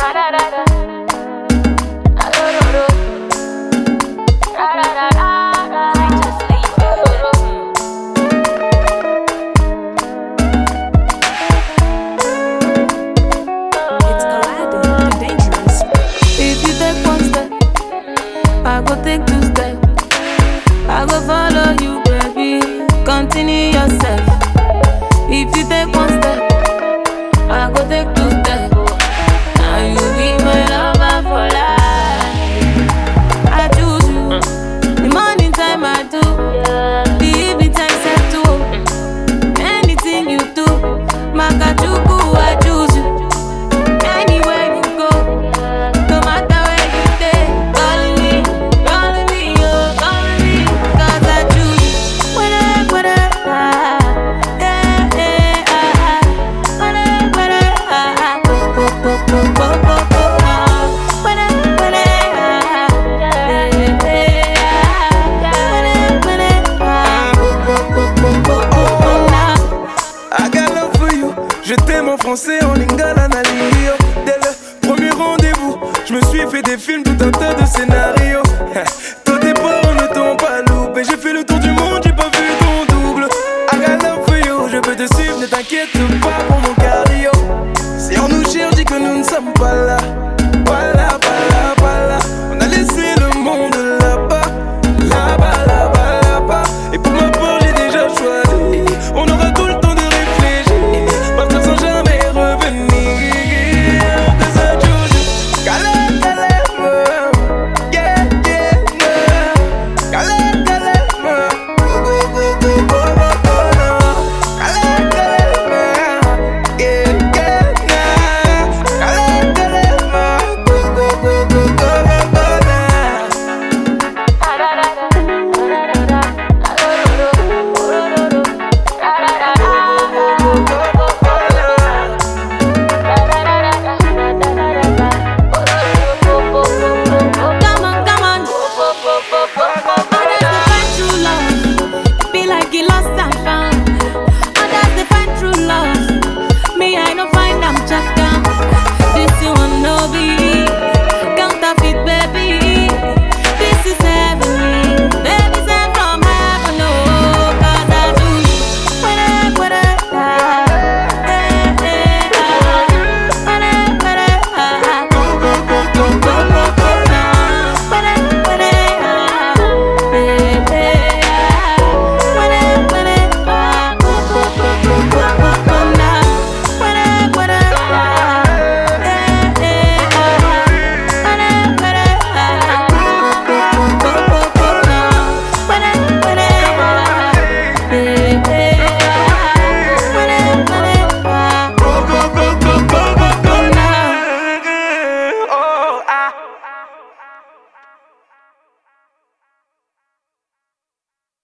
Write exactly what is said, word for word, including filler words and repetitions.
I go take two steps. I go follow you, baby. Continue yourself. If you take one step, I go take two steps. Now you be my lover for life. I choose you. The morning time I do, the evening time set to. Anything you do, Makachuku, I choose you. Anywhere you go, no matter where you stay, calling me, calling me, oh, calling me, 'cause I choose you. Whatever, whatever, ah, yeah, yeah, ah, ah. Whatever, whatever, ah, ah. Go, go, go, go, go, go, go, ah. Whatever, whatever, ah, yeah, yeah, yeah, ah. Whatever, whatever, ah. Go, go, go, go, go, go, go, now. I got love for you. Je t'aime en français, en lingala, na lingio. Dès le premier rendez-vous, je me suis fait des films, tout un tas de scénarios. Toi tes parents ne t'ont pas loupé. J'ai fait le tour du monde, j'ai pas vu ton double. I got love for you, je peux te suivre, ne t'inquiète pas pour mon cœur.